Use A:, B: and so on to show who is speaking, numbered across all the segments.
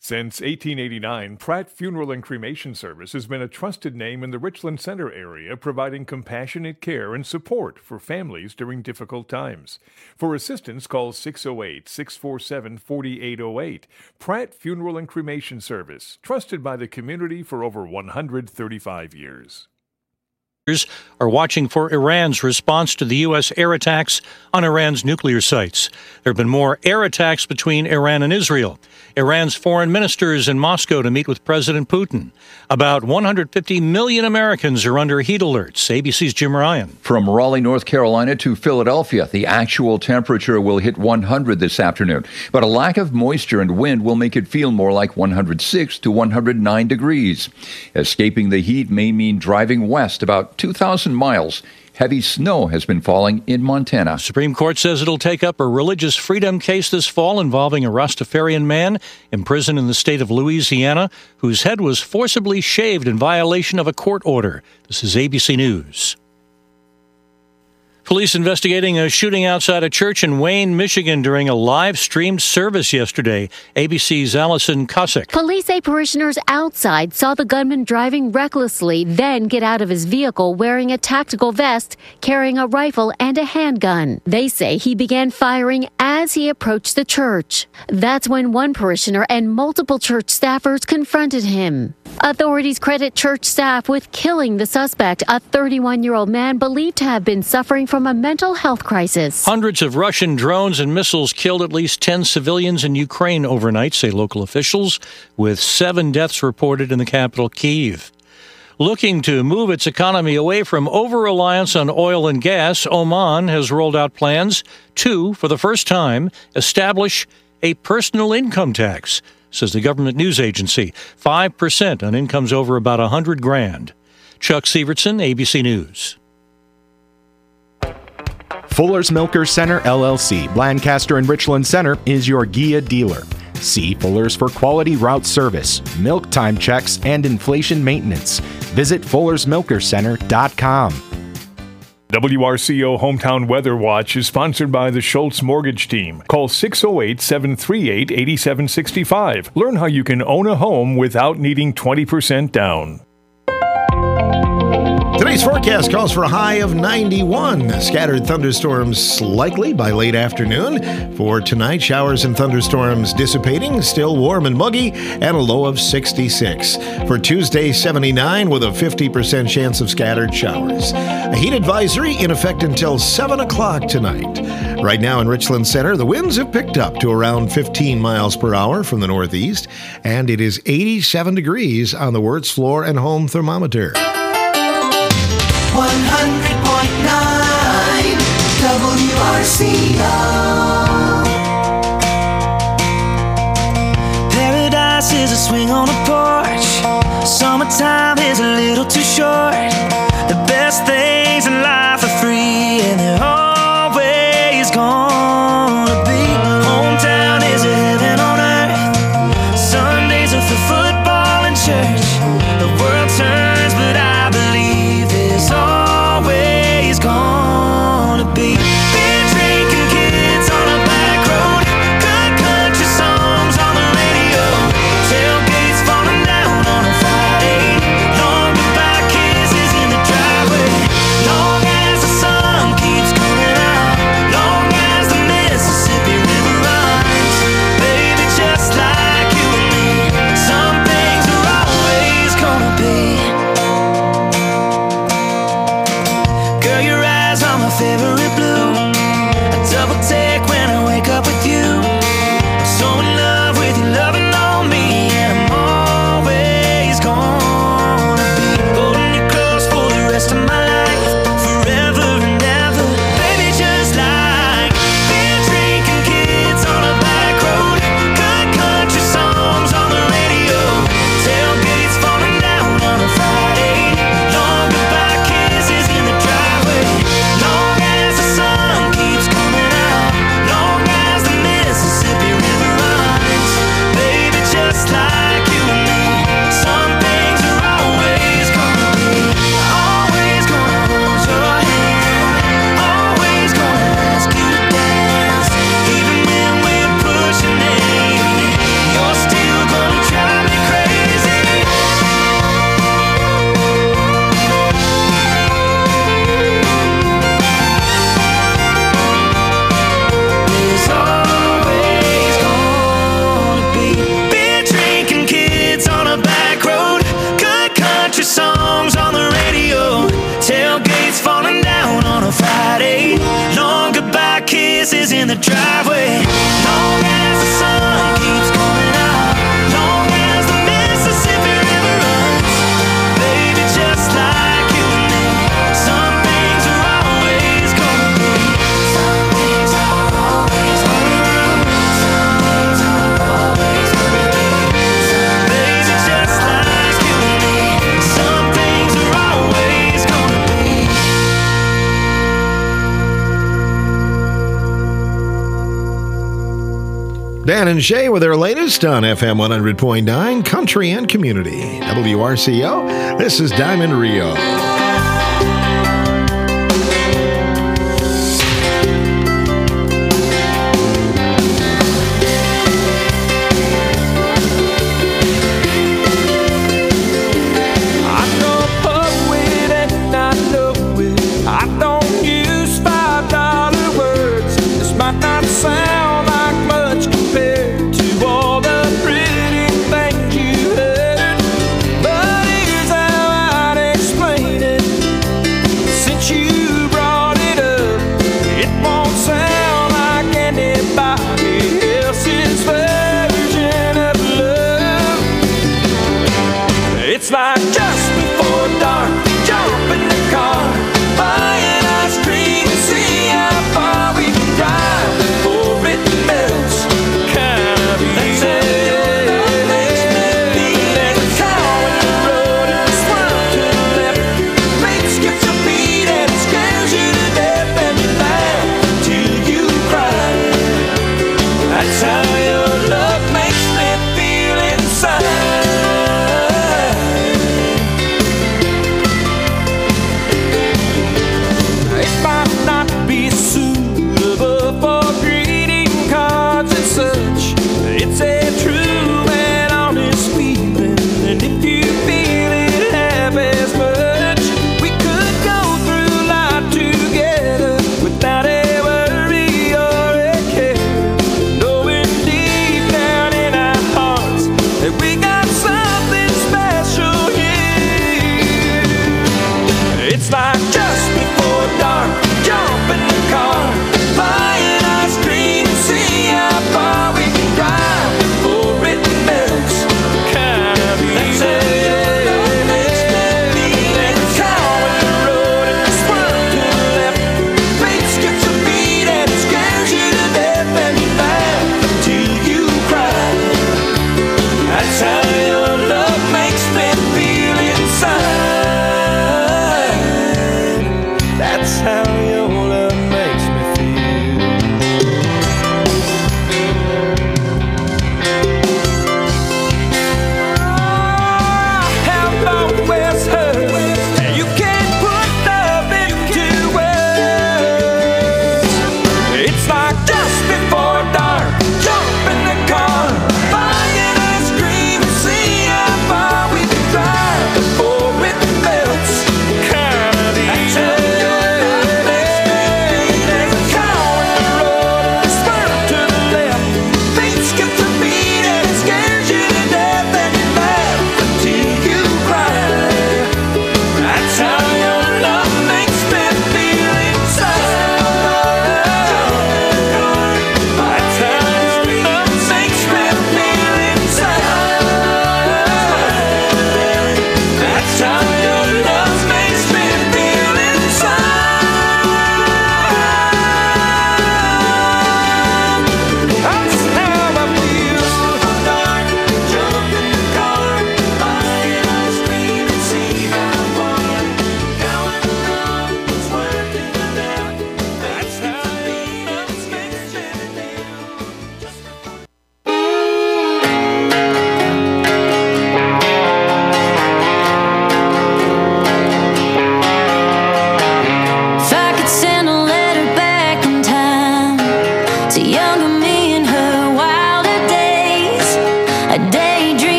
A: Since 1889, Pratt Funeral and Cremation Service has been a trusted name in the Richland Center area, providing compassionate care and support for families during difficult times. For assistance, call 608-647-4808. Pratt Funeral and Cremation Service, trusted by the community for over 135 years.
B: Are watching for Iran's response to the U.S. air attacks on Iran's nuclear sites. There have been more air attacks between Iran and Israel. Iran's foreign ministers in Moscow to meet with President Putin. About 150 million Americans are under heat alerts. ABC's Jim Ryan.
C: From Raleigh, North Carolina to Philadelphia, the actual temperature will hit 100 this afternoon. But a lack of moisture and wind will make it feel more like 106 to 109 degrees. Escaping the heat may mean driving west about 2,000 miles. Heavy snow has been falling in Montana.
B: Supreme Court says it'll take up a religious freedom case this fall involving a Rastafarian man imprisoned in the state of Louisiana whose head was forcibly shaved in violation of a court order. This is ABC News. Police investigating a shooting outside a church in Wayne, Michigan during a live-streamed service yesterday. ABC's Allison Cossack.
D: Police say parishioners outside saw the gunman driving recklessly, then get out of his vehicle wearing a tactical vest, carrying a rifle and a handgun. They say he began firing as he approached the church. That's when one parishioner and multiple church staffers confronted him. Authorities credit church staff with killing the suspect, a 31-year-old man believed to have been suffering from a mental health crisis.
B: Hundreds of Russian drones and missiles killed at least 10 civilians in Ukraine overnight, say local officials, with 7 deaths reported in the capital, Kyiv. Looking to move its economy away from over-reliance on oil and gas, Oman has rolled out plans to, for the first time, establish a personal income tax, says the government news agency, 5% on incomes over about $100,000. Chuck Sievertson, ABC News.
E: Fuller's Milker Center, LLC, Lancaster and Richland Center, is your Gia dealer. See Fuller's for quality route service, milk time checks, and inflation maintenance. Visit Fuller'sMilkerCenter.com.
A: WRCO Hometown Weather Watch is sponsored by the Schultz Mortgage Team. Call 608-738-8765. Learn how you can own a home without needing 20% down.
F: Today's forecast calls for a high of 91. Scattered thunderstorms likely by late afternoon. For tonight, showers and thunderstorms dissipating, still warm and muggy, and a low of 66. For Tuesday, 79 with a 50% chance of scattered showers. A heat advisory in effect until 7 o'clock tonight. Right now in Richland Center, the winds have picked up to around 15 miles per hour from the northeast, and it is 87 degrees on the Wirtz Floor and Home thermometer.
G: 100.9 WRCO. Paradise is a swing on a porch. Summertime is a little too short. The best things in life are free, and they're always gonna be. Hometown is a heaven on earth. Sundays are for football and church. The world turns, but I believe there's always gonna be. Beer drinking kids on a back road. Good country songs on the radio. Tailgates falling down on a Friday. driveway. Long as the sun keeps coming out, long as the Mississippi River runs, baby, just like you and me, some things are always gonna be. Some things are always gonna be. Some things are always gonna be. Baby, just like you and me, some things are always gonna be.
F: Dan and Shay with their latest on FM 100.9 Country and Community. WRCO, this is Diamond Rio.
H: I know a poet and I know it. I don't use $5 words. This might not sound like much compared to all the pretty things you heard, but here's how I'd explain it.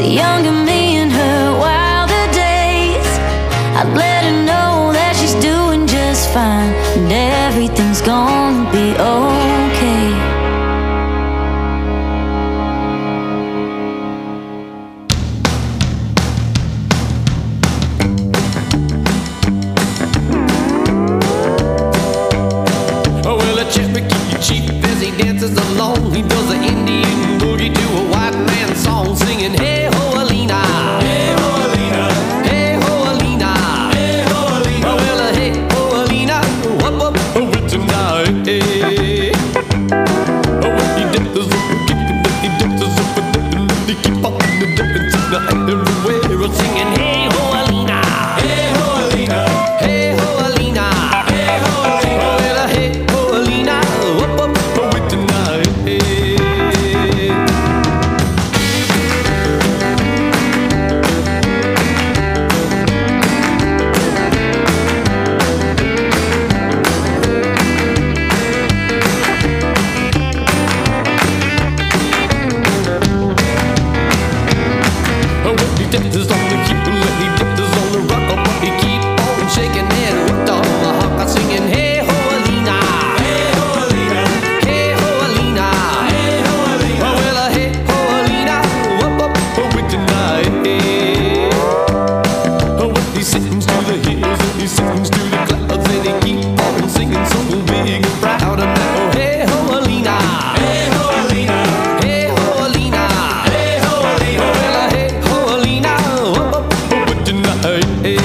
I: younger me in her wilder days. I'd let her know that she's doing just fine, and everything's gonna be okay.
J: Well, a Cherokee chief as he dances along, he does an Indian boogie to a white man song, singing, hey ho Alina, hey ho Alina, hey ho Alina, hey ho Alina. Well, hey ho Alina, whoop up with tonight. Hey. When he dances up and kicking, he dances up and dipping, he keep on the dipping tonight everywhere, singing, hey ho Alina, hey ho Alina, hey ho Alina, hey ho Alina. Well, hey ho Alina, whoop up with tonight. Hey. When he dances on the keep, when he dances on the rock, he keep on shaking and worked on the hawk, singing, hey ho Alina, hey ho Alina, hey ho Alina, hey ho Alina. Well, hey ho Alina, whoop up with tonight. When he sings to the hills and he sings to the clouds and he keep on singing so big and proud, and now, hey ho Alina, hey ho Alina, hey ho Alina, hey ho Alina. Well, hey ho Alina, whoop up with tonight.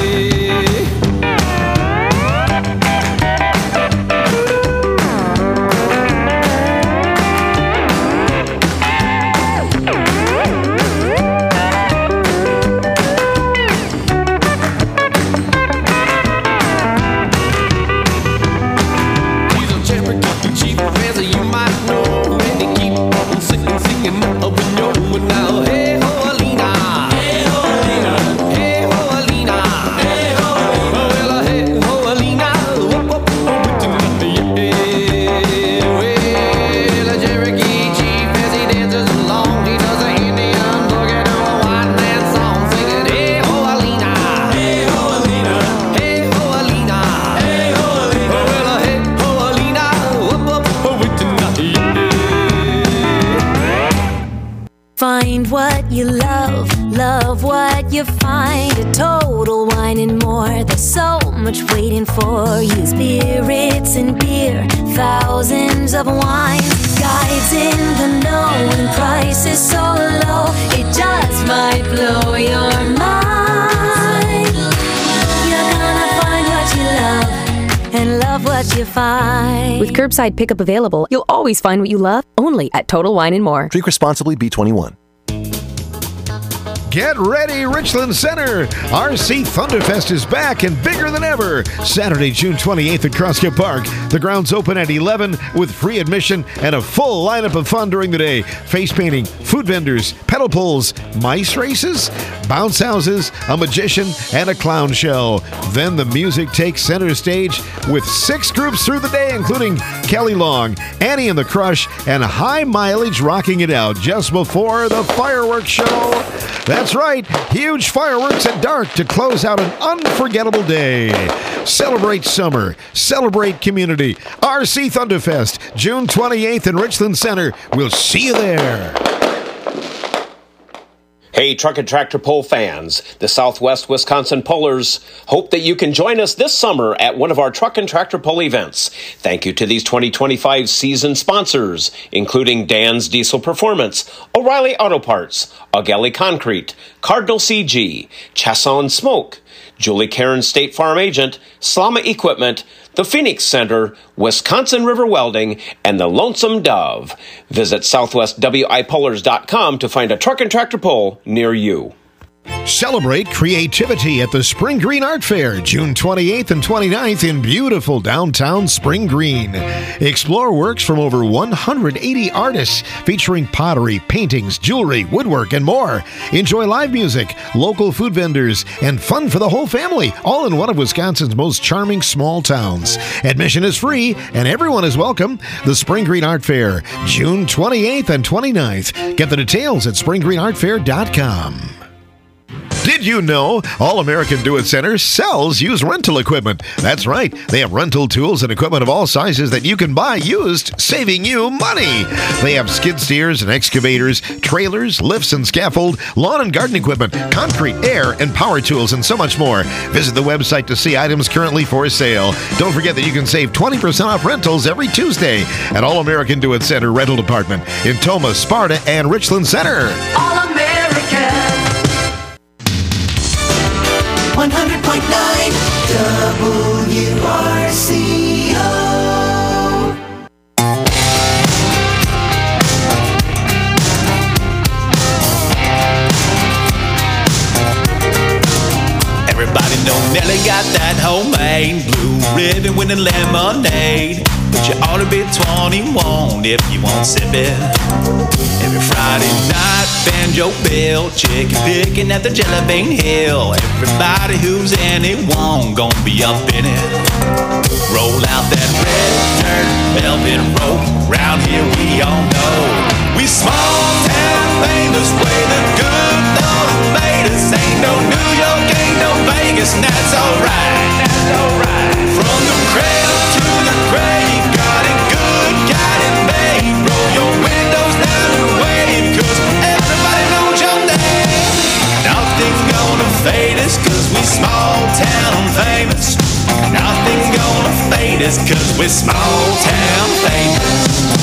J: He's a Cherokee chief, as you might know, and he keep on singing up and yo, and now, hey ho Alina, hey ho Alina, hey ho Alina, hey ho Alina. Well, hey ho Alina, whoop up with tonight. Well, a Cherokee chief, as he dances along, he does an Indian boogie to a white man song, singing, hey ho Alina, hey ho Alina, hey ho Alina, hey ho Alina. Well, hey ho Alina, whoop up with tonight.
I: Find what you love, love what you find. A Total Wine and More, there's so much waiting for you. Spirits and beer, thousands of wines. Guides in the know and prices so low, it just might blow your mind. You're gonna find what you love and love what you find.
K: With curbside pickup available, you'll always find what you love, only at Total Wine & More.
L: Drink responsibly, B21.
F: Get ready, Richland Center. RC Thunderfest is back and bigger than ever. Saturday, June 28th at Crosscut Park. The grounds open at 11 with free admission and a full lineup of fun during the day. Face painting, food vendors, pedal pulls, mice races, bounce houses, a magician, and a clown show. Then the music takes center stage with 6 groups through the day, including Kelly Long, Annie and the Crush, and High Mileage rocking it out just before the fireworks show. That's right, huge fireworks at dark to close out an unforgettable day. Celebrate summer, celebrate community. RC Thunderfest, June 28th in Richland Center. We'll see you there.
M: Hey, Truck and Tractor Pull fans, the Southwest Wisconsin Pullers hope that you can join us this summer at one of our Truck and Tractor Pull events. Thank you to these 2025 season sponsors, including Dan's Diesel Performance, O'Reilly Auto Parts, Augelli Concrete, Cardinal CG, Chasson Smoke, Julie Cairn State Farm Agent, Slama Equipment, the Phoenix Center, Wisconsin River Welding, and the Lonesome Dove. Visit southwestwipullers.com to find a truck and tractor pull near you.
F: Celebrate creativity at the Spring Green Art Fair, June 28th and 29th in beautiful downtown Spring Green. Explore works from over 180 artists featuring pottery, paintings, jewelry, woodwork, and more. Enjoy live music, local food vendors, and fun for the whole family, all in one of Wisconsin's most charming small towns. Admission is free, and everyone is welcome. The Spring Green Art Fair, June 28th and 29th. Get the details at springgreenartfair.com. Did you know All American Do-It Center sells used rental equipment? That's right. They have rental tools and equipment of all sizes that you can buy used, saving you money. They have skid steers and excavators, trailers, lifts and scaffold, lawn and garden equipment, concrete, air, and power tools, and so much more. Visit the website to see items currently for sale. Don't forget that you can save 20% off rentals every Tuesday at All American Do-It Center Rental Department in Tomah, Sparta, and Richland Center.
G: All American 100.9 WRCO.
L: Everybody know Nelly got that homemade blue ribbon with the lemonade. But you ought to be 21 if you won't sip it. Every Friday night, banjo bill, chicken picking at the Jelly Bean Hill. Everybody who's anyone gonna be up in it. Roll out that red dirt velvet rope. Round here we all know we small town famous way the good Lord made us. Ain't no New York, ain't no Vegas, and that's alright. From the cradle to the grave, got it good, got it made. Roll your windows down and wave, 'cause everybody knows your name. Nothing's gonna fade us, 'cause we small town famous. Nothing's gonna fade us, 'cause we're small town famous.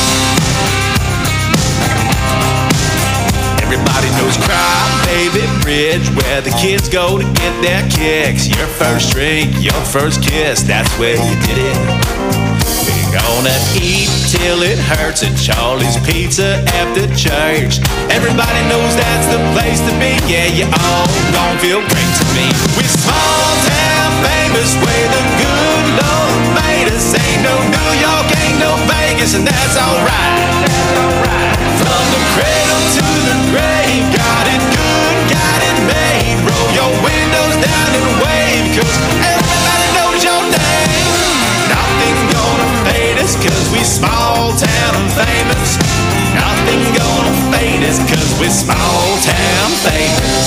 L: Everybody knows Cry Baby Bridge, where the kids go to get their kicks. Your first drink, your first kiss, that's where you did it. We're gonna eat till it hurts at Charlie's Pizza after church. Everybody knows that's the place to be. Yeah, you all gon' feel great to me. We're small town famous, where the good Lord made us. Ain't no New York, ain't no Vegas, and that's alright. From the cradle to the grave, got it good, got it made. Roll your windows down and wave, 'cause everybody knows your name. Nothing's gonna fade us, 'cause we small town famous. Nothing's gonna fade us, 'cause we small town famous.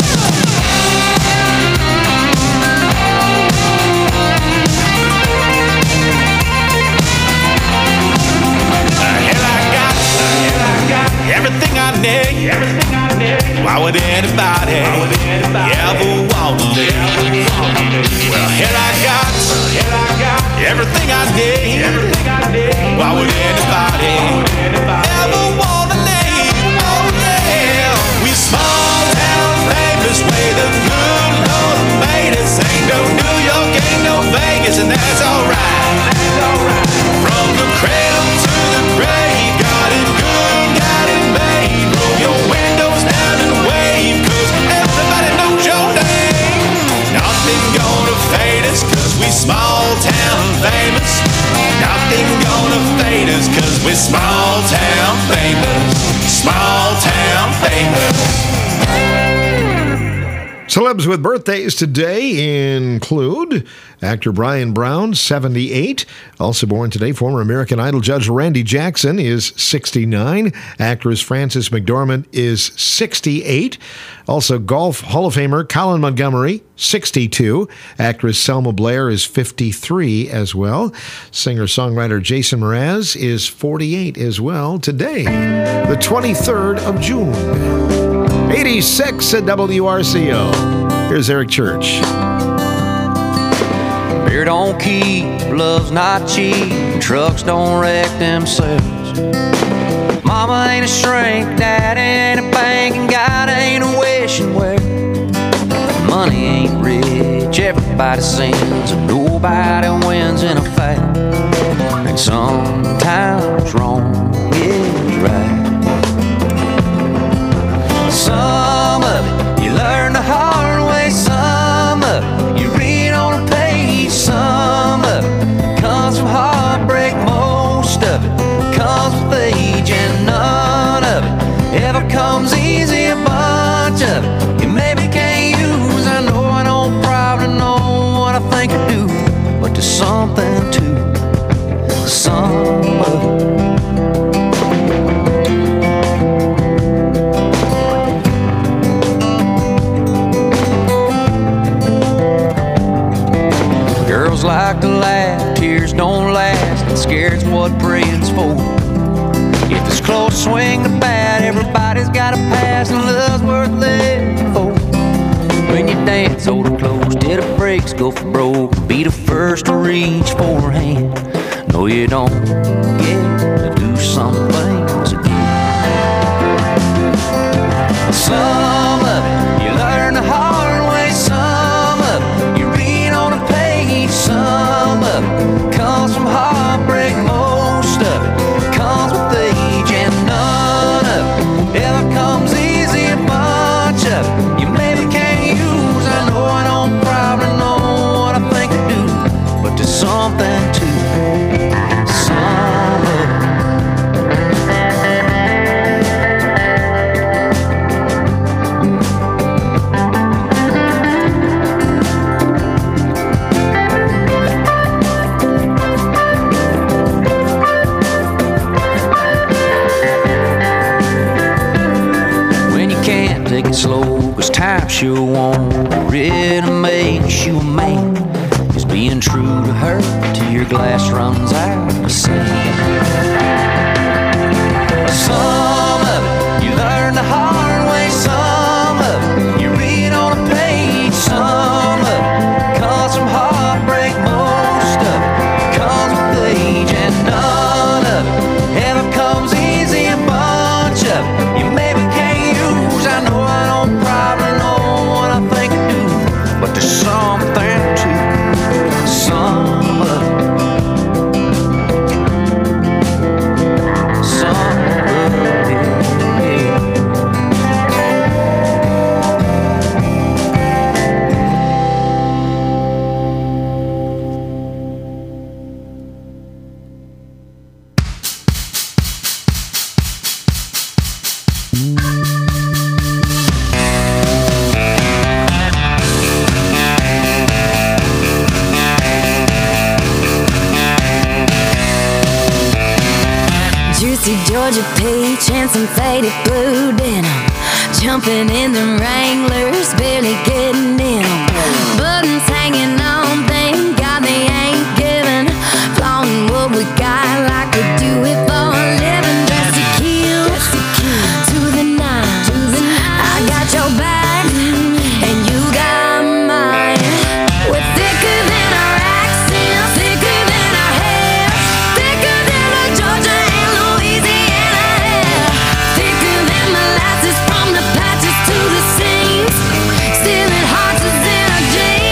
L: Everything I need. Why would anybody ever want to live? Well, here I got everything I need. Why would anybody ever want to live? Oh yeah, we small town famous, way the good Lord made us. Ain't no New York, ain't no Vegas, and that's alright. From the cradle to the grave, got it good, got it made. Roll your windows down and wave, 'cause everybody knows your name. Nothing gonna fade us, 'cause we small town famous. Nothing gonna fade us, 'cause we small town famous. Small town famous.
F: Celebs with birthdays today include actor Brian Brown, 78. Also born today, former American Idol judge Randy Jackson is 69. Actress Frances McDormand is 68. Also Golf Hall of Famer Colin Montgomery, 62. Actress Selma Blair is 53 as well. Singer-songwriter Jason Mraz is 48 as well today, the 23rd of June. 86 at WRCO. Here's Eric Church.
N: Beer don't keep, love's not cheap, trucks don't wreck themselves. Mama ain't a shrink, dad ain't a bank, and God ain't a wishing well. Money ain't rich, everybody sins, and nobody wins in a fight. And sometimes wrong is right. Some of it you learn the hard past and love's worth living for. When you dance, hold her close till the brakes go for broke. Be the first to reach for her hand. No, you don't get to do some things again. Some of it you learn the hard way. Some of it you read on a page. Some of it comes from heartbreak. Most of it comes with age. And none of it ever comes easy. A bunch of it you maybe can't use. I know I don't probably know what I think I do, but there's something to some of it. Take it slow, cause time sure won't really makes you a man. Just being true to her till your glass runs out of sand. Some of it you learn the hard way. Some of it you read on a page. Some of it comes from heartbreak. Most of it comes with age. And none of it ever comes easy. A bunch of it you maybe can't use. I know I don't probably know what I think I do, but there's something to some of it. Some of it, yeah.
I: Juicy Georgia peach and some faded blue denim. Jumping in the Wranglers, barely getting in them. Buttons hanging on, thank God they ain't giving. Flaunting what we got like we do it for a living. Dressed to kill, to the nine. I got your back, and you got mine. We're thicker than our accents, thicker than our hair, thicker than the Georgia and Louisiana hair, thicker than molasses from the patches to the seams, stealing hearts is in our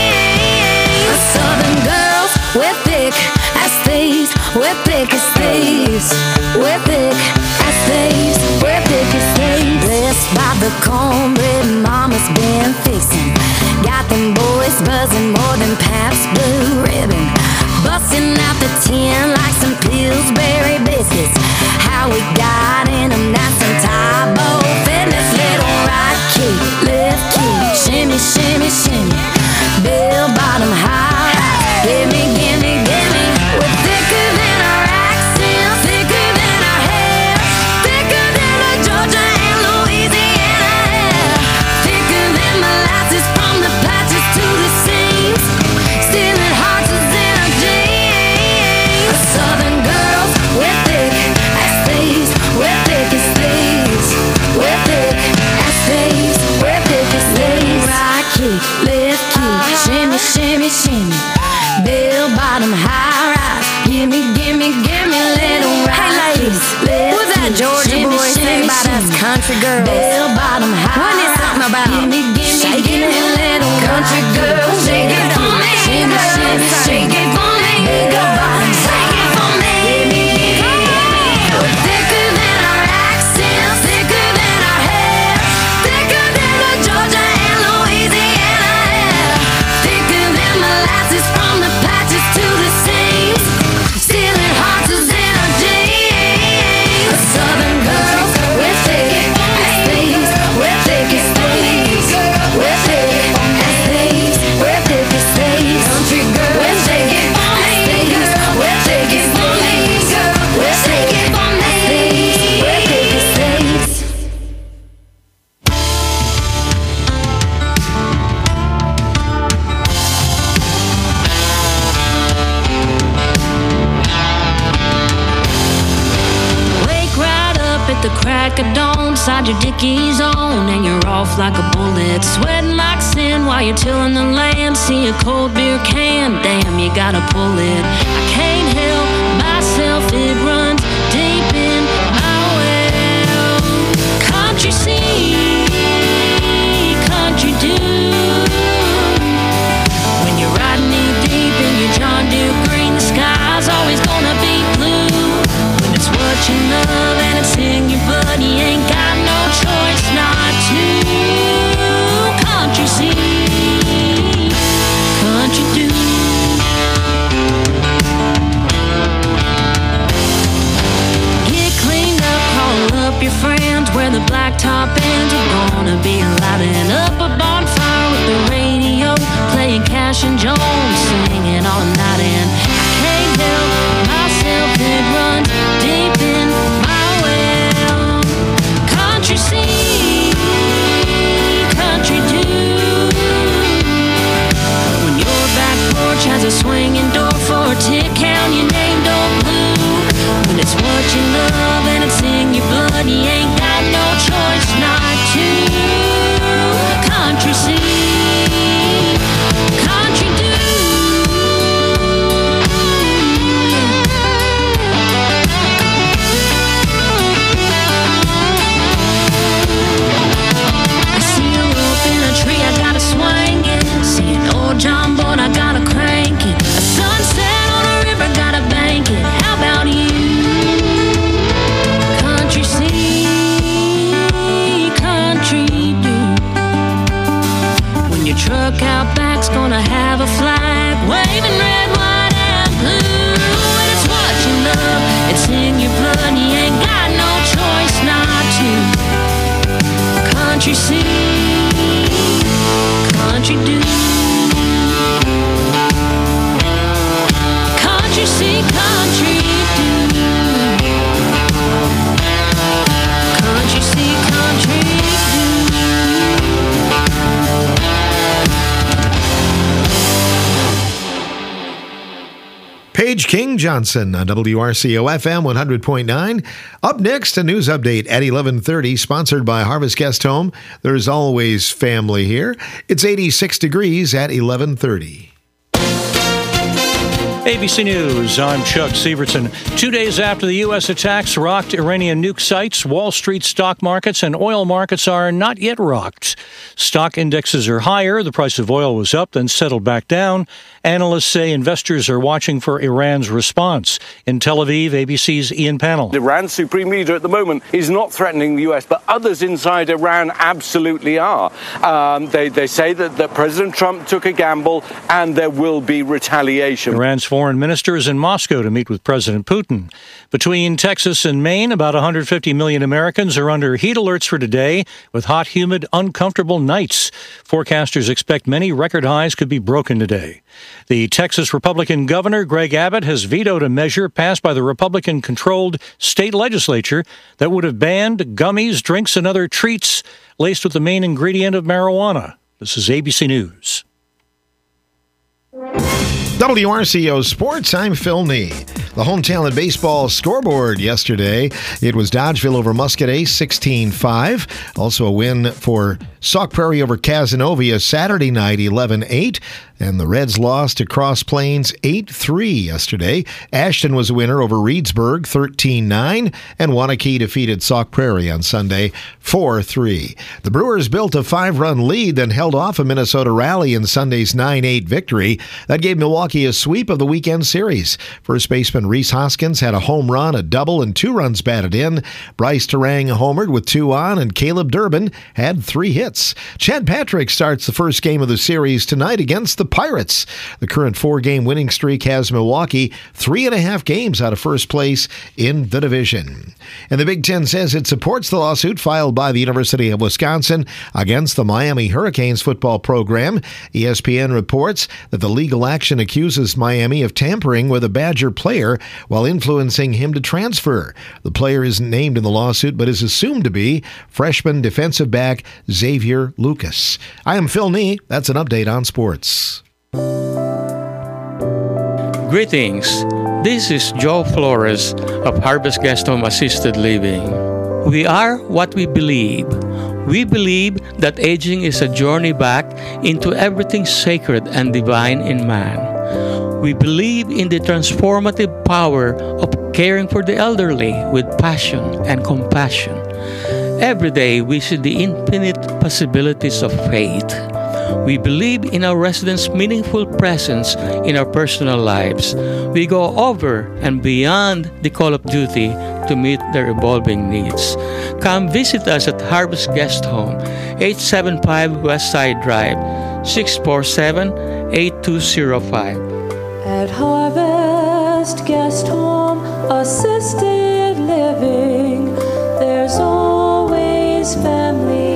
I: jeans. Southern girls, we're thick as thieves, we're thick as thieves, we're thick as thieves, we're thick as thieves. Blessed by the cornbread mama's been fixing, got them boys buzzing more than Pabst Blue Ribbon, busting out the tin like some Pillsbury biscuits. How we got in them, that's some Tybo Fitness. Little right kick, left kick, shimmy, shimmy, shimmy, bell bottom high. Gimme, gimme, gimme. We're thicker than our accents, thicker than our hair, thicker than the Georgia and Louisiana hair, thicker than molasses from the patches to the seams, stealing hearts is in our jeans. Southern girls, we're thick as thieves, we're thick as thieves, we're thick as thieves, we're thick as thieves. Right kick, left kick, shimmy, shimmy, shimmy, bell bottom high rise. Gimme, gimme, gimme, little right. Hey ladies, what's that Georgia boy say about us country girls? Bell bottom high. Wasn't it something about gimme, gimme, shaking it, little country girls? Shake it for me, shimmy, shimmy, shake it for me. Bell bottom, shake it for me. Gimme, gimme, gimme. We're thicker than our accents, thicker than our hair, thicker than the Georgia and Louisiana hair, thicker than molasses from the patches to the seams, stealing hearts is in our jeans. Southern girls, we're thick as thieves, we're thick as thieves, we're thick as thieves, we're thick as thieves. Country girls, we're thick as thieves,
O: home, slide your dickies on, and you're off like a bullet, sweating like sin while you're tilling the land. See a cold beer can, damn, you gotta pull it. I can't help myself, it runs deep in my well. Country sea, country dew. When you're riding knee deep in your John Deere green, the sky's always gonna be blue. When it's what you love and it's in your blood, you ain't got no choice not to. Country sea, country dew. Get cleaned up, call up your friends, where the blacktop ends. We're gonna be lighting up a bonfire with the radio, playing Cash and Jones, singing all night. And I can't help myself, it runs deep in my well. Country sea, country dew. When your back porch has a swinging door for a tick, count your name, don't blue. When it's what you love and it's in your blood, you ain't got no choice not to. Country sea, country dew. I see a rope in a tree, I gotta swing it. See an old John boat, I gotta crank it. A sunset on a river, gotta bank it. How about you? Country sea, country dew. When your truck out back's gonna have a flag waving red, white, and blue. And it's what you love, it's in your blood, you ain't got no choice not to. Country sea, country dew. Country sea, country dew. Country sea, country dew.
F: Paige King Johnson on WRCO FM 100.9. Up next, a news update at 11:30, sponsored by Harvest Guest Home. There's always family here. It's 86 degrees at 11:30.
B: ABC News, I'm Chuck Sievertson. 2 days after the U.S. attacks rocked Iranian nuke sites, Wall Street stock markets and oil markets are not yet rocked. Stock indexes are higher. The price of oil was up, then settled back down. Analysts say investors are watching for Iran's response. In Tel Aviv, ABC's Ian Pannell.
P: Iran's supreme leader at the moment is not threatening the U.S., but others inside Iran absolutely are. They say that President Trump took a gamble and there will be retaliation.
B: Iran's foreign minister is in Moscow to meet with President Putin. Between Texas and Maine, about 150 million Americans are under heat alerts for today, with hot, humid, uncomfortable nights. Forecasters expect many record highs could be broken today. The Texas Republican governor, Greg Abbott, has vetoed a measure passed by the Republican-controlled state legislature that would have banned gummies, drinks, and other treats laced with the main ingredient of marijuana. This is ABC News.
F: WRCO Sports, I'm Phil Nee. The Home Talent Baseball scoreboard yesterday, it was Dodgeville over Muscadet, 16-5. Also a win for Sauk Prairie over Cazenovia Saturday night, 11-8. And the Reds lost to Cross Plains 8-3 yesterday. Ashton was a winner over Reedsburg 13-9, and Waunakee defeated Sauk Prairie on Sunday 4-3. The Brewers built a 5-run lead, then held off a Minnesota Rally in Sunday's 9-8 victory. That gave Milwaukee a sweep of the weekend series. First baseman Reese Hoskins had a home run, a double, and 2 runs batted in. Bryce Terang homered with 2 on, and Caleb Durbin had 3 hits. Chad Patrick starts the first game of the series tonight against the Pirates. The current 4-game winning streak has Milwaukee 3.5 games out of first place in the division. And the Big Ten says it supports the lawsuit filed by the University of Wisconsin against the Miami Hurricanes football program. ESPN reports that the legal action accuses Miami of tampering with a Badger player while influencing him to transfer. The player isn't named in the lawsuit but is assumed to be freshman defensive back Xavier Lucas. I am Phil Nee. That's an update on sports.
Q: Greetings. This is Joe Flores of Harvest Guest Home Assisted Living. We are what we believe. We believe that aging is a journey back into everything sacred and divine in man. We believe in the transformative power of caring for the elderly with passion and compassion. Every day we see the infinite possibilities of faith. We believe in our residents' meaningful presence in our personal lives. We go over and beyond the call of duty to meet their evolving needs. Come visit us at Harvest Guest Home, 875 West Side Drive, 647-8205.
R: At Harvest Guest Home, assisted living, there's always family.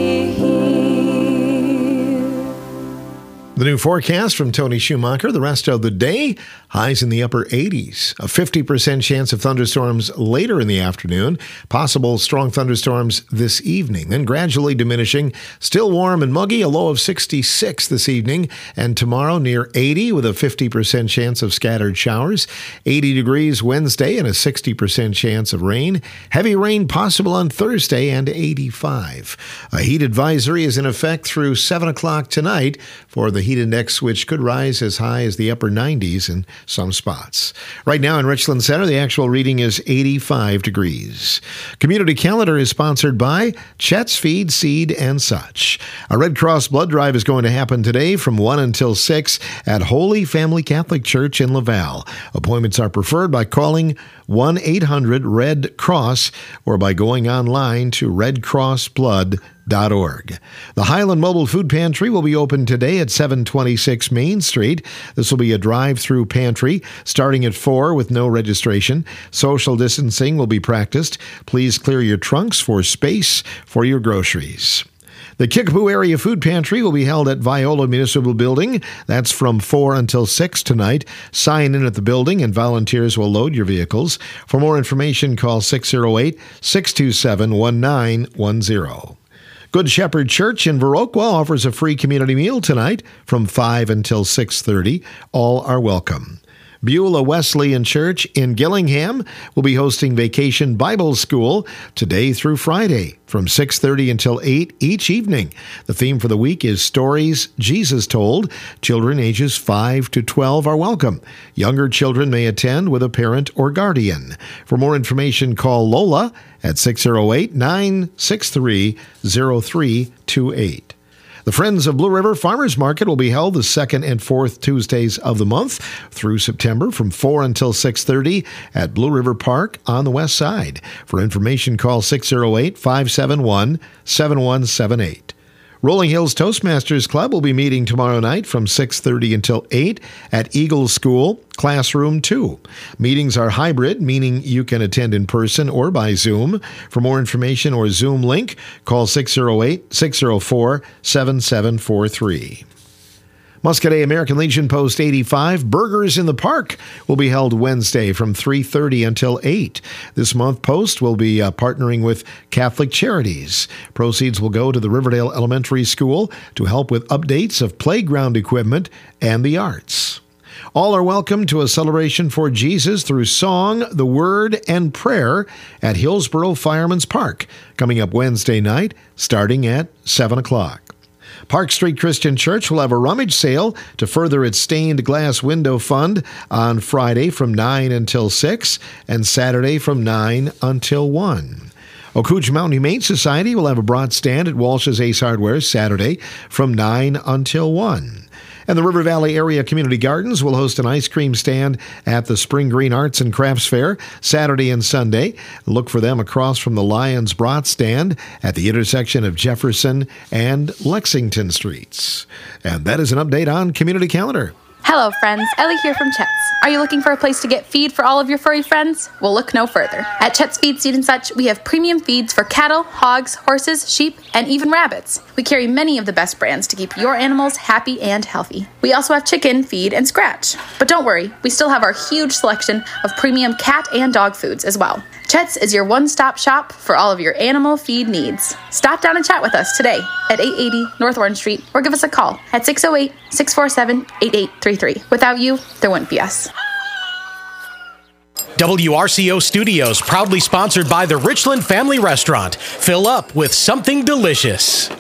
F: The new forecast from Tony Schumacher. The rest of the day, highs in the upper 80s. A 50% chance of thunderstorms later in the afternoon. Possible strong thunderstorms this evening. Then gradually diminishing. Still warm and muggy. A low of 66 this evening. And tomorrow near 80 with a 50% chance of scattered showers. 80 degrees Wednesday and a 60% chance of rain. Heavy rain possible on Thursday and 85. A heat advisory is in effect through 7 o'clock tonight for the heat index, which could rise as high as the upper 90s in some spots. Right now in Richland Center, the actual reading is 85 degrees. Community Calendar is sponsored by Chet's Feed, Seed, and Such. A Red Cross blood drive is going to happen today from 1 until 6 at Holy Family Catholic Church in Laval. Appointments are preferred by calling 1-800-RED-CROSS or by going online to redcrossblood.org. The Highland Mobile Food Pantry will be open today at 726 Main Street. This will be a drive-through pantry starting at 4 with no registration. Social distancing will be practiced. Please clear your trunks for space for your groceries. The Kickapoo Area Food Pantry will be held at Viola Municipal Building. That's from 4 until 6 tonight. Sign in at the building and volunteers will load your vehicles. For more information, call 608-627-1910. Good Shepherd Church in Viroqua offers a free community meal tonight from 5 until 6:30. All are welcome. Beulah Wesleyan Church in Gillingham will be hosting Vacation Bible School today through Friday from 6:30 until 8 each evening. The theme for the week is Stories Jesus Told. Children ages 5 to 12 are welcome. Younger children may attend with a parent or guardian. For more information, call Lola at 608-963-0328. The Friends of Blue River Farmers Market will be held the 2nd and 4th Tuesdays of the month through September from 4 until 6:30 at Blue River Park on the west side. For information, call 608-571-7178. Rolling Hills Toastmasters Club will be meeting tomorrow night from 6:30 until 8 at Eagle School, Classroom 2. Meetings are hybrid, meaning you can attend in person or by Zoom. For more information or Zoom link, call 608-604-7743. Muscadet American Legion Post 85, Burgers in the Park, will be held Wednesday from 3:30 until 8. This month, Post will be partnering with Catholic Charities. Proceeds will go to the Riverdale Elementary School to help with updates of playground equipment and the arts. All are welcome to a celebration for Jesus through song, the word, and prayer at Hillsboro Fireman's Park, coming up Wednesday night, starting at 7 o'clock. Park Street Christian Church will have a rummage sale to further its stained glass window fund on Friday from 9 until 6 and Saturday from 9 until 1. Ocooch Mountain Humane Society will have a broad stand at Walsh's Ace Hardware Saturday from 9 until 1. And the River Valley Area Community Gardens will host an ice cream stand at the Spring Green Arts and Crafts Fair Saturday and Sunday. Look for them across from the Lions Brat stand at the intersection of Jefferson and Lexington Streets. And that is an update on Community Calendar.
S: Hello friends, Ellie here from Chet's. Are you looking for a place to get feed for all of your furry friends? Well, look no further. At Chet's Feed, Seed, and Such, we have premium feeds for cattle, hogs, horses, sheep, and even rabbits. We carry many of the best brands to keep your animals happy and healthy. We also have chicken, feed, and scratch. But don't worry, we still have our huge selection of premium cat and dog foods as well. Chet's is your one-stop shop for all of your animal feed needs. Stop down and chat with us today at 880 North Orange Street or give us a call at 608-647-8833. Without you, there wouldn't be us.
E: WRCO Studios, proudly sponsored by the Richland Family Restaurant. Fill up with something delicious.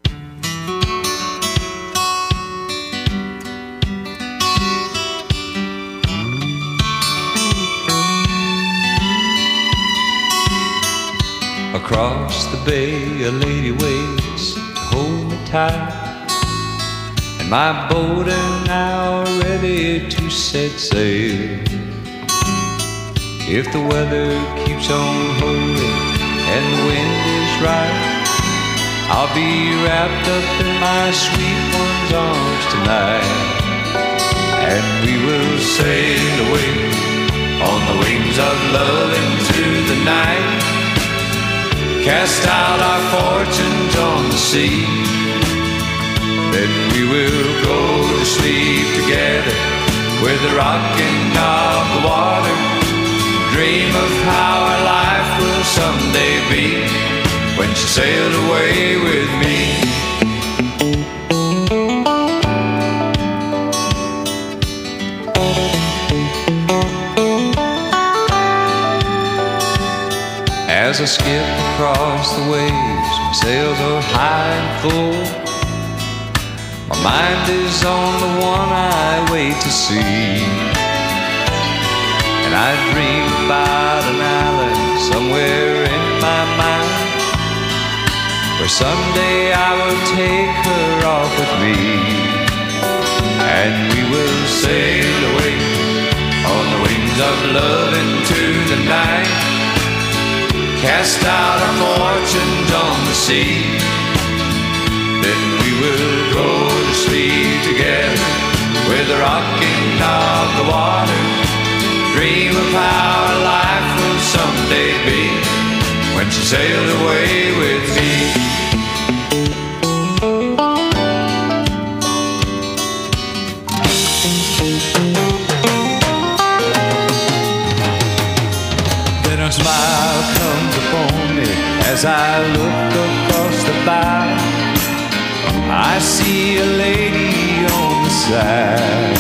N: Across the bay, a lady waits to hold me tight, and my boat and I are ready to set sail. If the weather keeps on holding and the wind is right, I'll be wrapped up in my sweet one's arms tonight, and we will sail away on the wings of love into the night. Cast out our fortunes on the sea, then we will go to sleep together with the rocking of the water. Dream of how our life will someday be when she sailed away with me. As I skip across the waves, my sails are high and full. My mind is on the one I wait to see, and I dream about an island somewhere in my mind, where someday I will take her off with me, and we will sail away on the wings of love into the night. Cast out our fortunes on the sea, then we will go to sleep together with the rocking of the water. Dream of how our life will someday be when she sailed away with me. Then a smile comes upon me as I look across the bow. I see a lady on the side,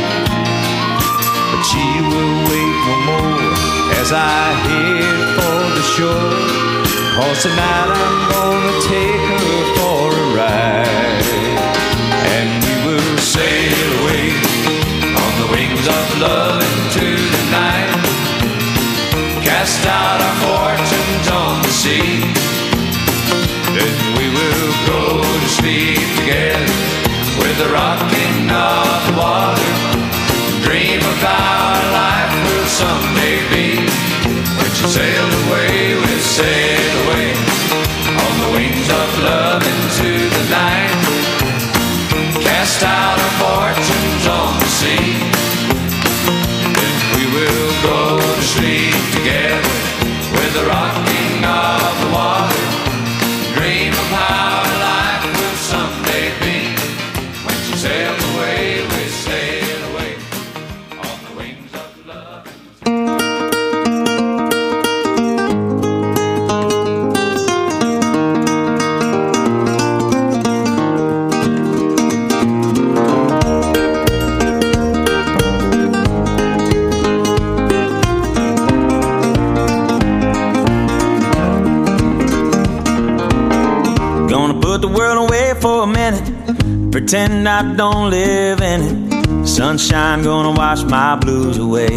N: but she will wait no more as I head for the shore, 'cause tonight I'm gonna take her for a ride, and we will sail away on the wings of love into the night. Cast out our fortunes on the sea, then we will go to sleep together with the rocking of the water. Dream of how our life will someday be when she sailed away, we'll sail away on the wings of love into the night. Cast out our fortunes on the sea, then we will go to sleep together with the rocking of the water. Dream of how our life will someday be when she sailed away, we sail away on the wings of love.
G: Put the world away for a minute, pretend I don't live in it. Sunshine gonna wash my blues away.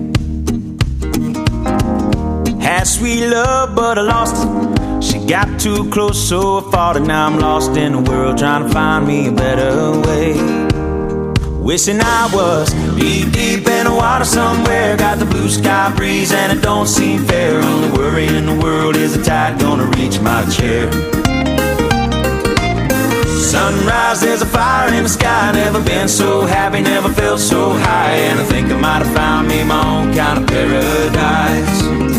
G: Had sweet love but I lost it. She got too close so I fought it. Now I'm lost in the world trying to find me a better way. Wishing I was deep, deep in the water somewhere. Got the blue sky breeze and it don't seem fair. Only worry in the world is the tide gonna reach my chair. Sunrise, there's a fire in the sky. Never been so happy, never felt so high. And I think I might have found me my own kind of paradise.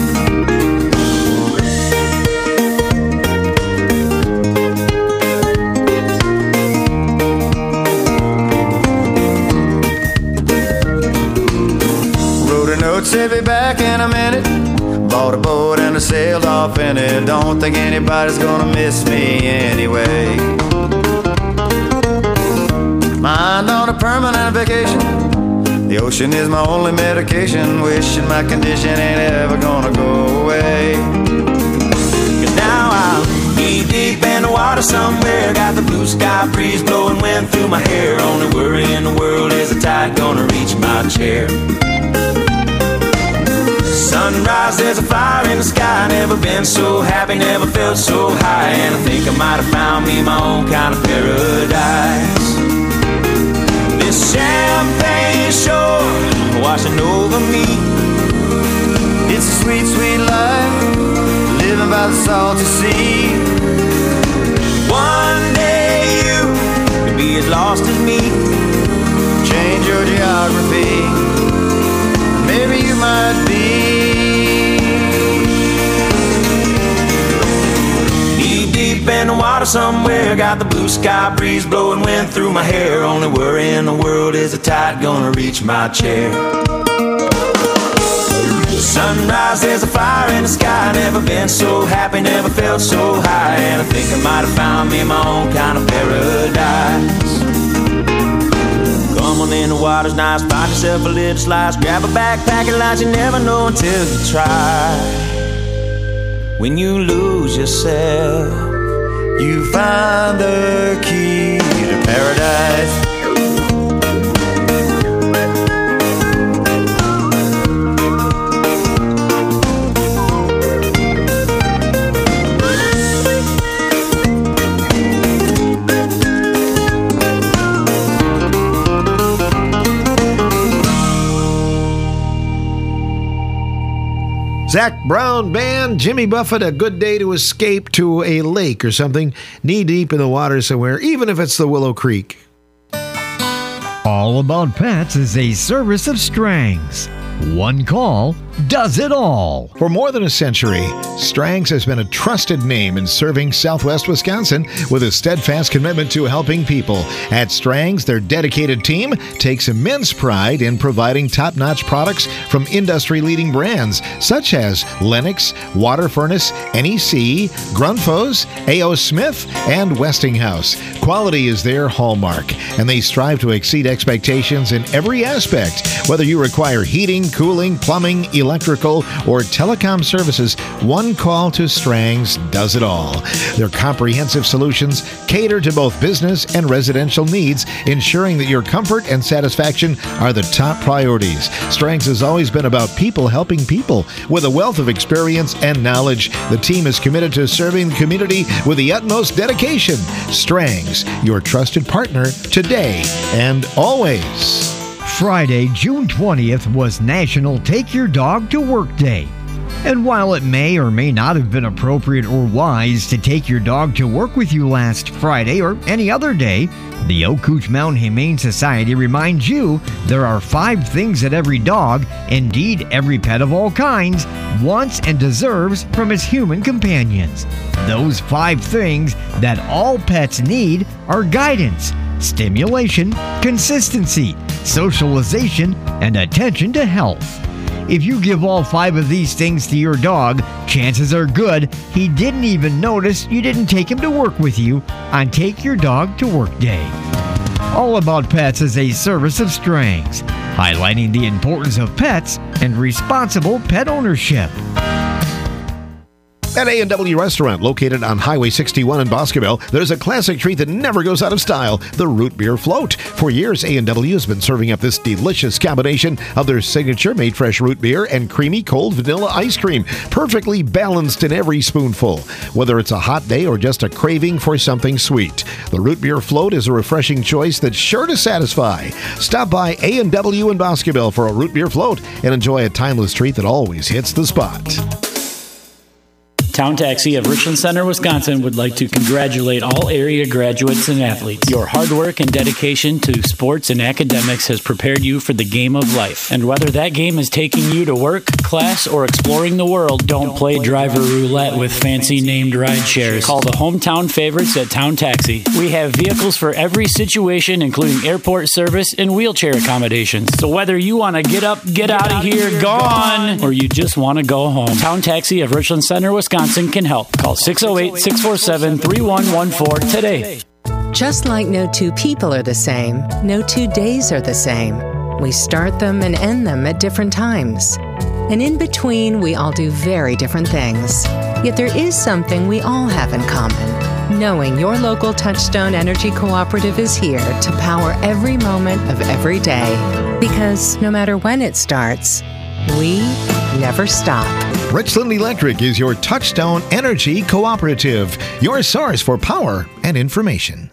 G: Wrote a note, said be back in a minute. Bought a boat and I sailed off in it. Don't think anybody's gonna miss me anyway. Mind on a permanent vacation. The ocean
T: Motion is my only medication, wishing my condition ain't ever gonna go away. Cause now I'm knee deep in the water somewhere, got the blue sky breeze blowing wind through my hair. Only worry in the world is the tide gonna reach my chair. Sunrise, there's a fire in the sky. Never been so happy, never felt so high. And I think I might have found me my own kind of paradise. This champagne shore washing over me. It's a sweet, sweet life, living by the salty sea. One day you could be as lost as me. Change your geography, maybe you might be. Knee deep in the water somewhere, got the blue sky breeze blowing wind through my hair. Only worry in the world is the tide gonna reach my chair. Sunrise, there's a fire in the sky. Never been so happy, never felt so high. And I think I might have found me my own kind of paradise. Come on in, the water's nice, find yourself a little slice. Grab a backpack and lunch, you never know until you try. When you lose yourself, you find the key to paradise.
F: Zac Brown Band, Jimmy Buffett, A Good Day to Escape to a Lake or something, knee deep in the water somewhere, even if it's the Willow Creek.
U: All About Pets is a service of Strang's. One call does it all.
F: For more than a century, Strang's has been a trusted name in serving Southwest Wisconsin with a steadfast commitment to helping people. At Strang's, their dedicated team takes immense pride in providing top-notch products from industry-leading brands such as Lennox, Water Furnace, NEC, Grundfos, A.O. Smith, and Westinghouse. Quality is their hallmark, and they strive to exceed expectations in every aspect. Whether you require heating, cooling, plumbing, electrical, or telecom services, one call to Strang's does it all. Their comprehensive solutions cater to both business and residential needs, ensuring that your comfort and satisfaction are the top priorities. Strang's has always been about people helping people. With a wealth of experience and knowledge, the team is committed to serving the community with the utmost dedication. Strang's, your trusted partner today and always.
U: Friday, June 20th was National Take Your Dog to Work Day. And while it may or may not have been appropriate or wise to take your dog to work with you last Friday or any other day, the Okooch Mountain Humane Society reminds you there are 5 things that every dog, indeed every pet of all kinds, wants and deserves from its human companions. Those 5 things that all pets need are guidance, stimulation, consistency, socialization, and attention to health. If you give all 5 of these things to your dog, chances are good he didn't even notice you didn't take him to work with you on Take Your Dog to Work Day. All About Pets is a service of Strang's, highlighting the importance of pets and responsible pet ownership.
F: At A&W Restaurant, located on Highway 61 in Boscoville, there's a classic treat that never goes out of style, the Root Beer Float. For years, A&W has been serving up this delicious combination of their signature made fresh root beer and creamy cold vanilla ice cream, perfectly balanced in every spoonful. Whether it's a hot day or just a craving for something sweet, the Root Beer Float is a refreshing choice that's sure to satisfy. Stop by A&W in Boscoville for a Root Beer Float and enjoy a timeless treat that always hits the spot.
V: Town Taxi of Richland Center, Wisconsin would like to congratulate all area graduates and athletes. Your hard work and dedication to sports and academics has prepared you for the game of life. And whether that game is taking you to work, class, or exploring the world, don't play driver roulette with fancy named ride shares. Call the hometown favorites at Town Taxi. We have vehicles for every situation, including airport service and wheelchair accommodations. So whether you want to get up, get out of here, gone, or you just want to go home, Town Taxi of Richland Center, Wisconsin can help. Call 608-647-3114 today.
W: Just like no 2 people are the same, no 2 days are the same.
C: We start them and end them at different times. And in between, we all do very different things. Yet there is something we all have in common. Knowing your local Touchstone Energy Cooperative is here to power every moment of every day. Because no matter when it starts, we never stop.
F: Richland Electric is your Touchstone Energy Cooperative, your source for power and information.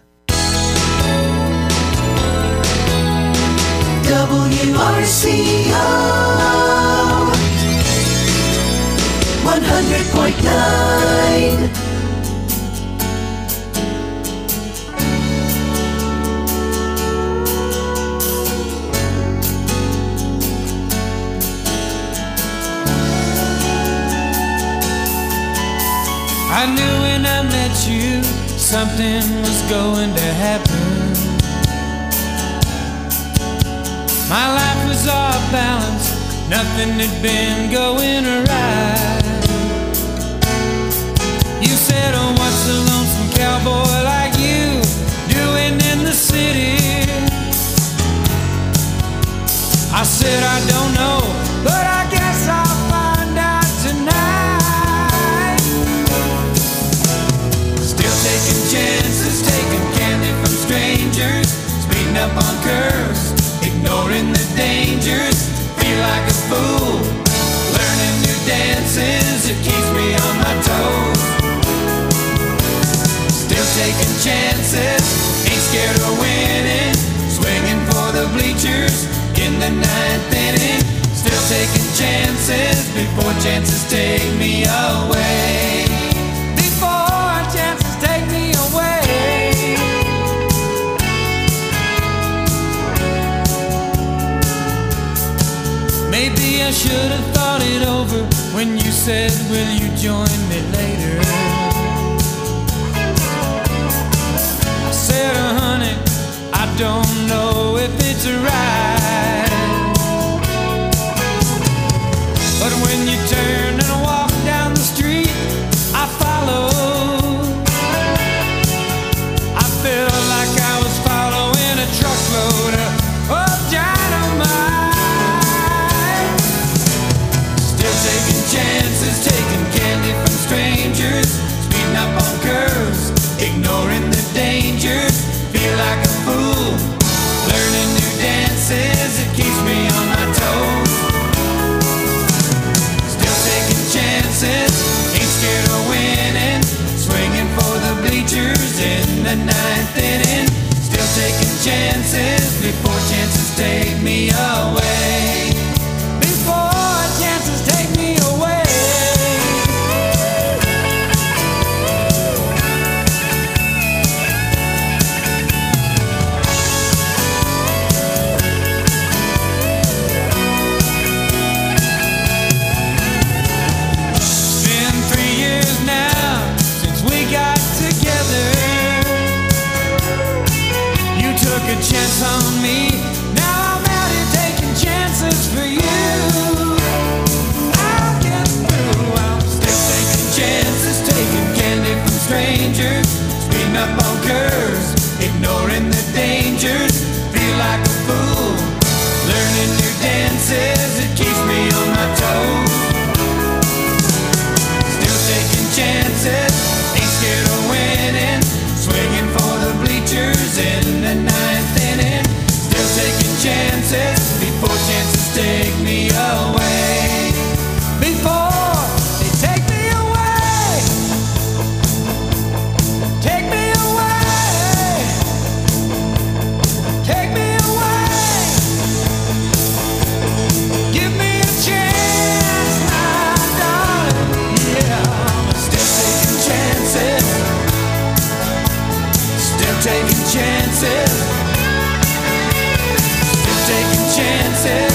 D: WRCO 100.9.
W: I knew when I met you something was going to happen. My life was off balance, nothing had been going right. You said, oh, what's a lonesome cowboy like you doing in the city? I said, I don't know, but I guess I'll find out tonight. Still taking chances, taking candy from strangers, speeding up on curves, ignoring the dangers, feel like a fool, learning new dances, it keeps me on my toes. Still taking chances, ain't scared of winning, swinging for the bleachers in the ninth inning. Still taking chances before chances take me away. Before chances take me away. Maybe I should have thought it over when you said, will you join me later? I said, oh, honey, I don't know if it's right. But when you turned and walked down the street, I followed. I felt like I was following a truckload of dynamite. Still taking chances, taking candy from strangers, speeding up on curves, ignoring the dangers, feel like a fool, learning new dances, it keeps me on my toes. Still taking chances, ain't scared of winning, swinging for the bleachers in the ninth inning. Still taking chances before chances take me away. Before chances take me away. Took a chance on me. Now I'm out here taking chances for you. I'll get through. I'm still taking chances, taking candy from strangers, speeding up on curves, ignoring the dangers, feel like a fool, learning new dances, it keeps me on my toes. Still taking chances, ain't scared of winning, swinging for the bleachers in the ninth inning. Still taking chances before chances take me away. Before they take me away. Take me away. Take me away. Give me a chance, my darling. Yeah, I'm still taking chances. Still taking chances. Still taking chances.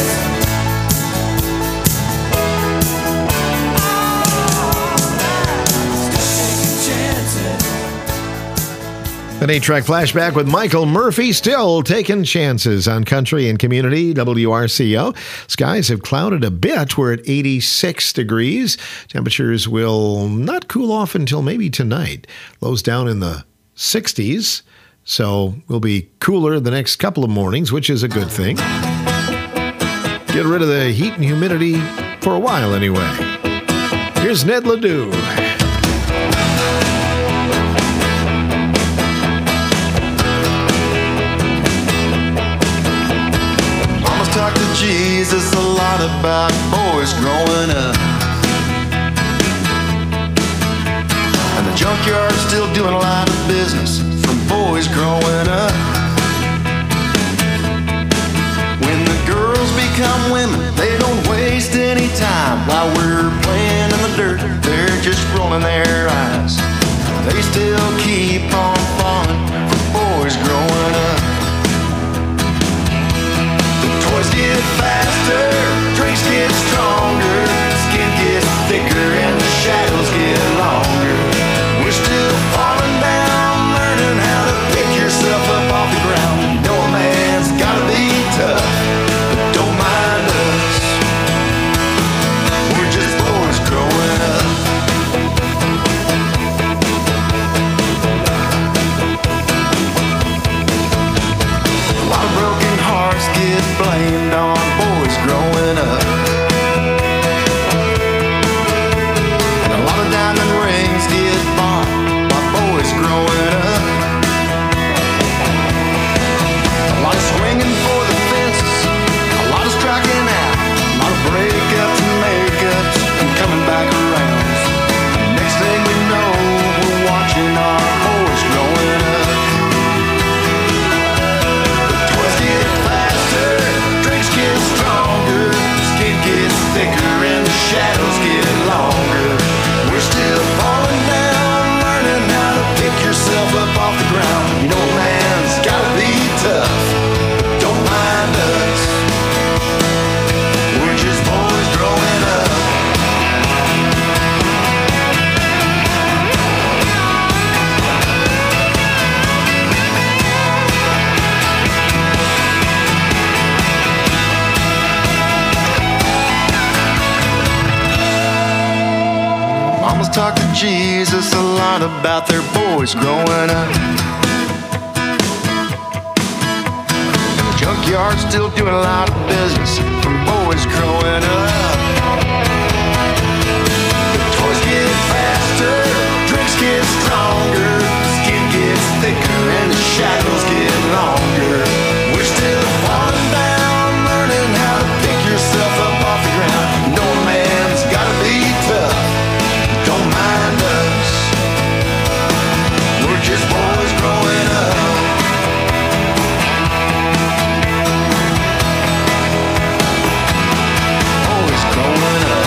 F: An 8-track flashback with Michael Murphy, still taking chances on Country and Community, WRCO. Skies have clouded a bit. We're at 86 degrees. Temperatures will not cool off until maybe tonight. Lows down in the 60s, so we'll be cooler the next couple of mornings, which is a good thing. Get rid of the heat and humidity for a while anyway. Here's Ned Ledoux.
A: Mama's talked to Jesus a lot about boys growing up. And the junkyard's still doing a lot of business from boys growing up. When the girls become women, they don't waste any time. While we're playing in the dirt, they're just rolling their eyes. They still keep on falling for boys growing up. The toys get faster, drinks get stronger, skin gets thicker and the shadows get longer. We're still falling down, learning how to pick yourself up off the ground. You know a man's gotta be tough, but don't mind us. We're just boys growing up. A lot of broken hearts get blamed on boys growing up. And a lot of diamond rings get bought by boys growing up. A lot of swinging for the fences, a lot of striking out, a lot of breakups and makeups and coming back around. Next thing we know, we're watching our boys growing up. The toys get faster, drinks get stronger, skin gets thicker and the shadows get longer. We're still falling down, learning how to pick yourself up off the ground. You know a man's gotta be tough, but don't mind us. We're just boys growing up. Mama's talked to Jesus a lot about their boys growing up. And the junkyard's still doing a lot of business from boys growing up. The toys get faster, drinks get stronger, skin gets thicker and the shadows get longer. We're still falling down, learning how to pick yourself up off the ground. You know a man's gotta be tough, don't mind us. We're just boys growing up. Boys growing up.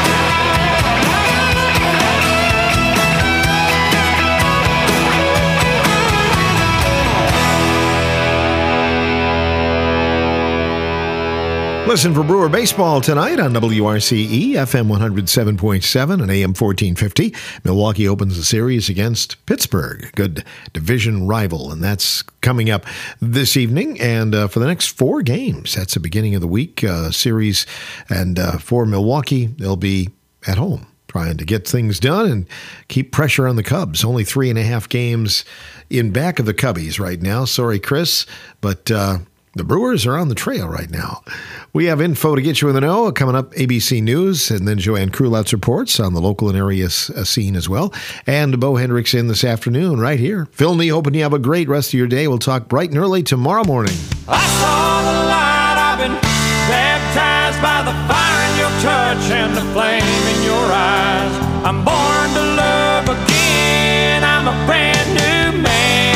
F: Listen for Brewer Baseball tonight on WRCE, FM 107.7 and AM 1450. Milwaukee opens the series against Pittsburgh, good division rival, and that's coming up this evening. And for the next 4 games, that's the beginning of the week series. And for Milwaukee, they'll be at home trying to get things done and keep pressure on the Cubs. Only 3.5 games in back of the Cubbies right now. Sorry, Chris, but the Brewers are on the trail right now. We have info to get you in the know. Coming up, ABC News, and then Joanne Krulotz reports on the local and area scene as well. And Bo Hendricks in this afternoon right here. Phil Nee, hoping you have a great rest of your day. We'll talk bright and early tomorrow morning.
W: I saw the light, I've been baptized by the fire in your touch and the flame in your eyes. I'm born to love again, I'm a brand new man.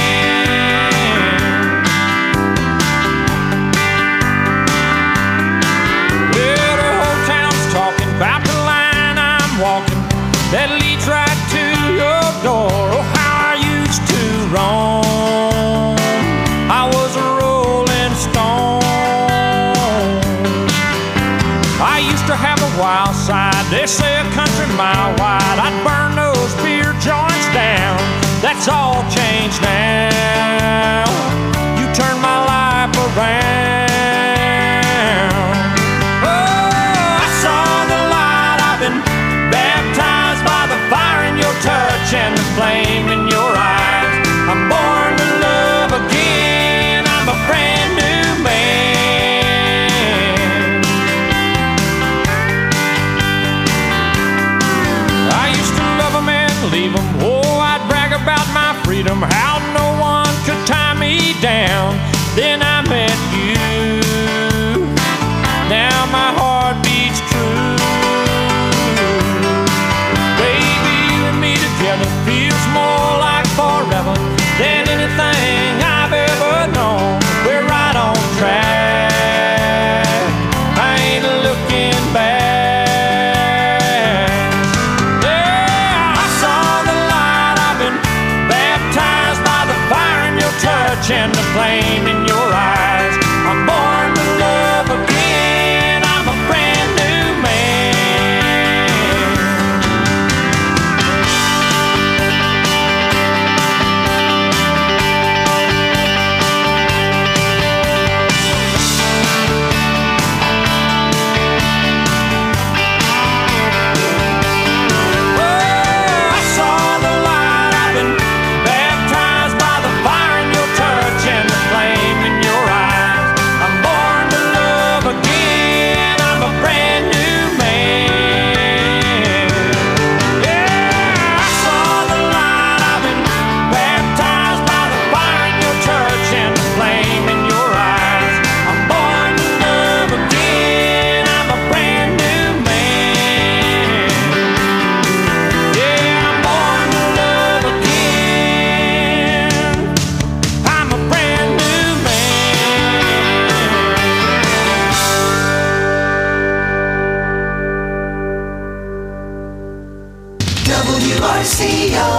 W: Well, the whole town's talking about the line I'm walking that leads right to your door. Oh, how I used to roam, I was a rolling stone. I used to have a wild side, they say a country mile wide. I'd burn those
B: and the flame in your eyes. I'm born to love again. I'm a brand new man.
D: WRCO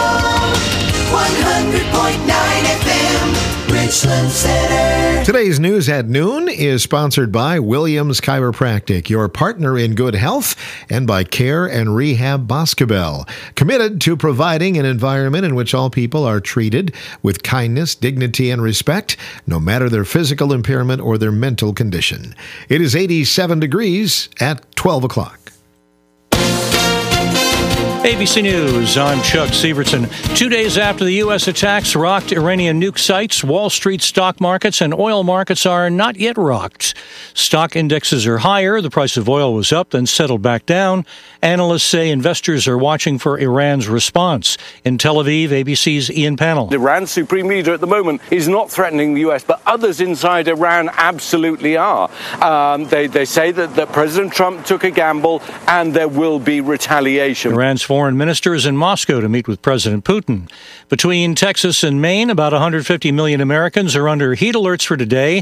D: 100.9 FM, Richland Center.
F: Today's news at noon is sponsored by Williams Chiropractic, your partner in good health, and by Care and Rehab Boscobel, committed to providing an environment in which all people are treated with kindness, dignity, and respect, no matter their physical impairment or their mental condition. It is 87 degrees at 12 o'clock.
B: ABC News, I'm Chuck Sievertson. 2 days after the U.S. attacks rocked Iranian nuke sites, Wall Street stock markets and oil markets are not yet rocked. Stock indexes are higher. The price of oil was up, then settled back down. Analysts say investors are watching for Iran's response. In Tel Aviv, ABC's Ian Pannell.
P: Iran's supreme leader at the moment is not threatening the U.S., but others inside Iran absolutely are. They say that President Trump took a gamble and there will be retaliation.
B: Iran's foreign minister is in Moscow to meet with President Putin. Between Texas and Maine, about 150 million Americans are under heat alerts for today.